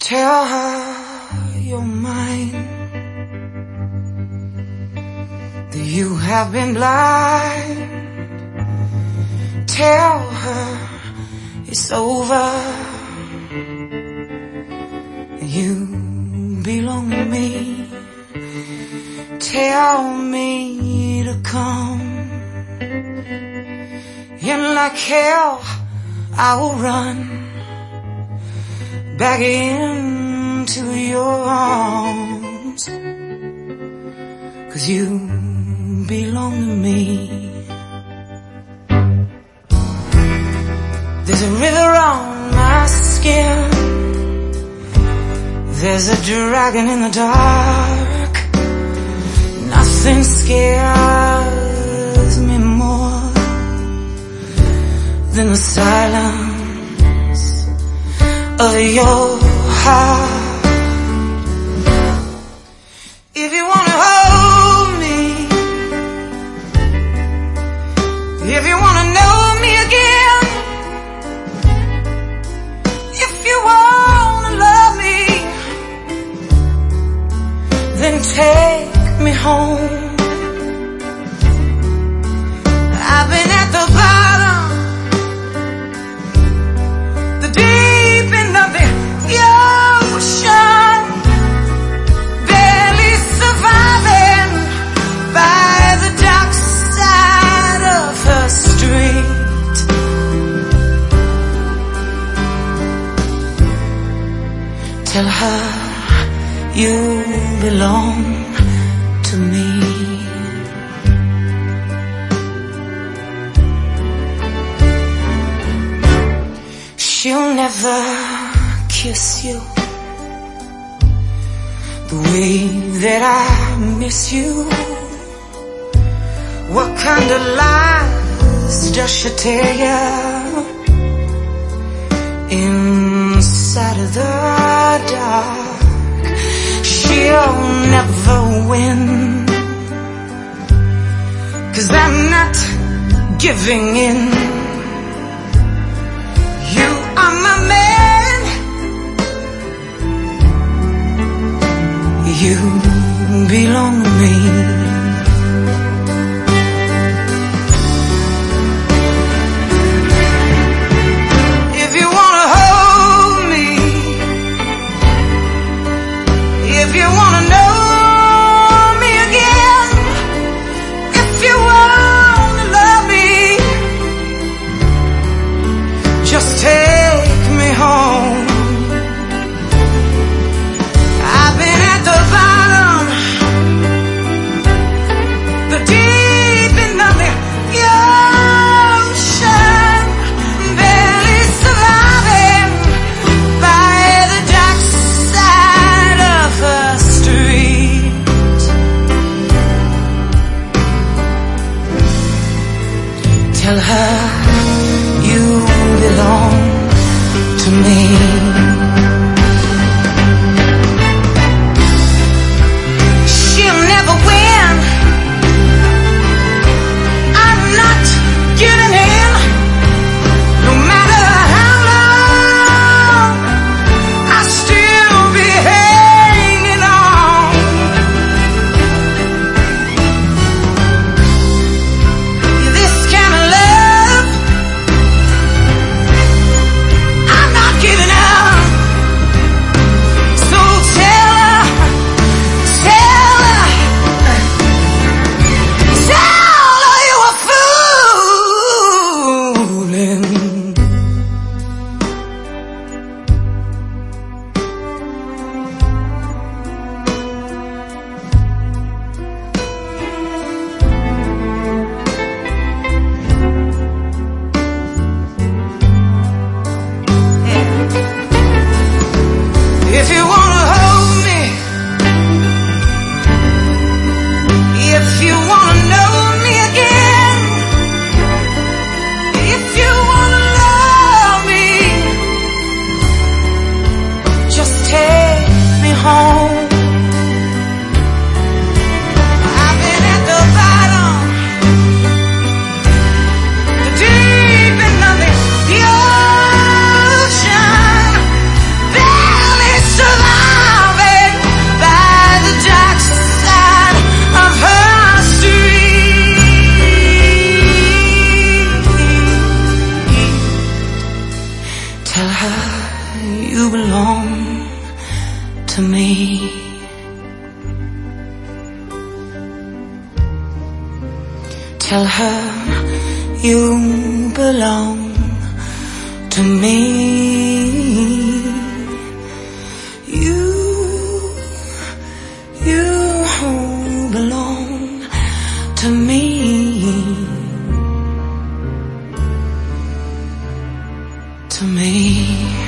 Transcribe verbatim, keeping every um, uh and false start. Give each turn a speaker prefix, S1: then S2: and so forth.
S1: Tell her you're mine, that you have been blind. Tell her it's over, you belong to me. Tell me to come, and like hell I will run back into your arms, 'cause you belong to me. There's a river on my skin, there's a dragon in the dark. Nothing scares me more than the silence of your heart. If you wanna hold me, if you wanna know me again, if you wanna love me, then take me home. I've been at the bottom, the deep end of the ocean, barely surviving by the dark side of her street. Tell her you belong to me. She'll never kiss you the way that I miss you. What kind of lies does she tell you inside of the dark? She'll never win, 'cause I'm not giving in. You are my man, you belong to me. If you wanna hold me, if you wanna know me again, if you wanna love me, just take me home. I've been at the bottom, you belong to me. Tell her you belong to me. You, you belong to me. To me.